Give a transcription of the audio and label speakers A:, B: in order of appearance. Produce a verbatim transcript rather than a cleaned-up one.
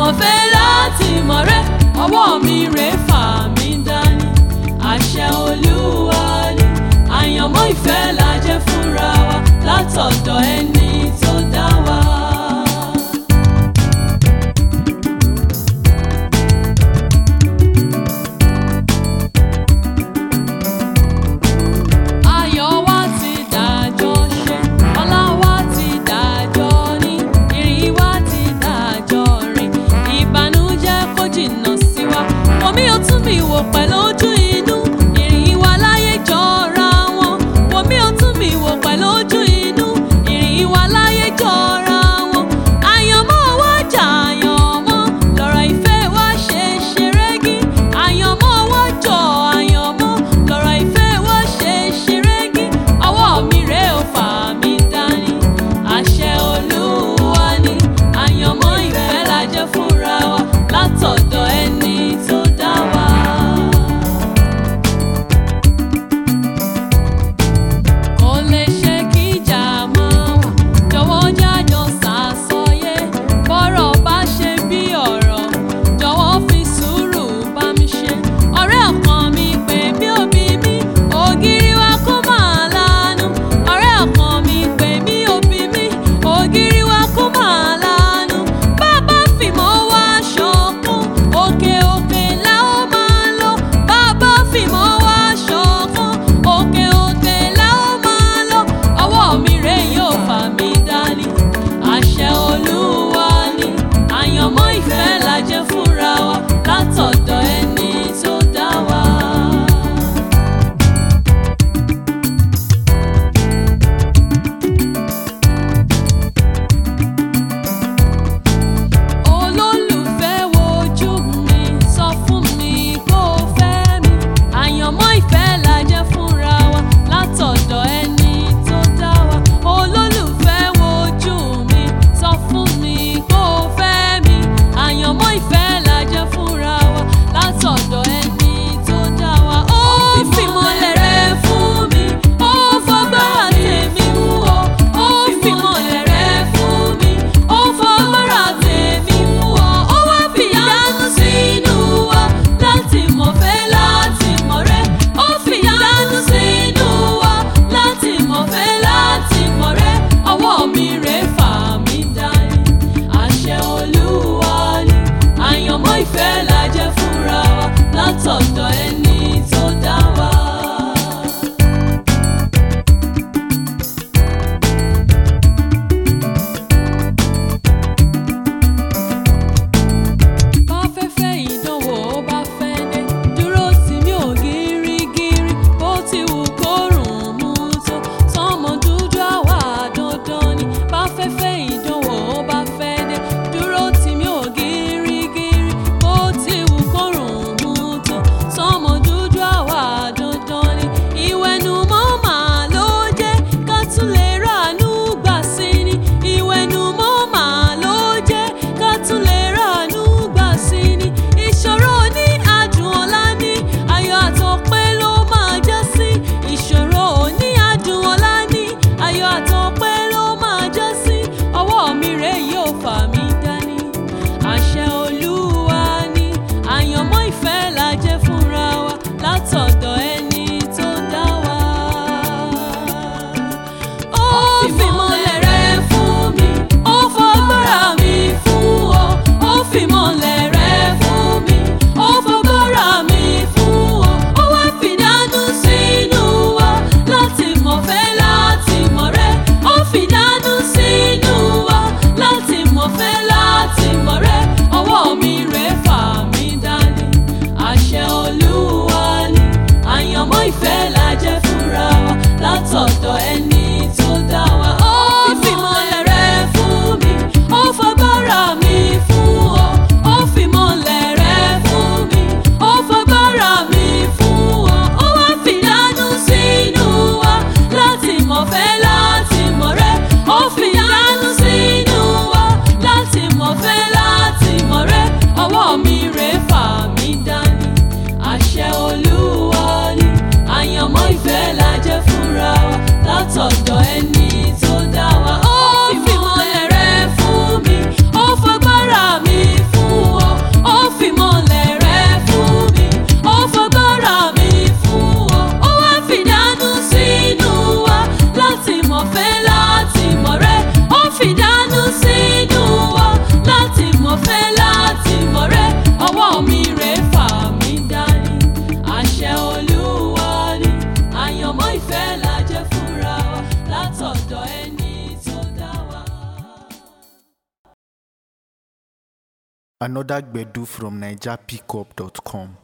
A: mọ̀ fẹ́ láti mọ̀ rẹ́, ọwọ́ mi rè fà mí dání. Àṣẹ Olúwa ni àyànmọ́ ìfẹ́ la jẹ́ fúnra wa látọ̀dọ̀ ẹni tó dá wa. Mi wò pẹ̀lú ojú inú, ìrìn wa láyé jọra wọn. Wò mí ó tún mi wò pẹ̀lú ojú inú, ìrìn wa láyé jọra wọn. Àyànmọ́ wa jà àyànmọ́, lọ̀rọ̀ ìfẹ́ wa ṣe ṣerégí. Àyànmọ́ wa jọ àyànmọ́, lọ̀rọ̀ ìfẹ́ wa ṣe ṣerégí. Ọwọ́ mi rè ó fà mí dání. Àṣẹ Olúwa ni àyànmọ́ ìfẹ́ la jẹ́ fúnra wa látọ̀dọ̀ ẹni tó dá wa.
B: Ó fi ìmọ́lẹ̀ rẹ̀ fún mi, ó fagbára mi fún Another Gbedu from naija pickup dot com.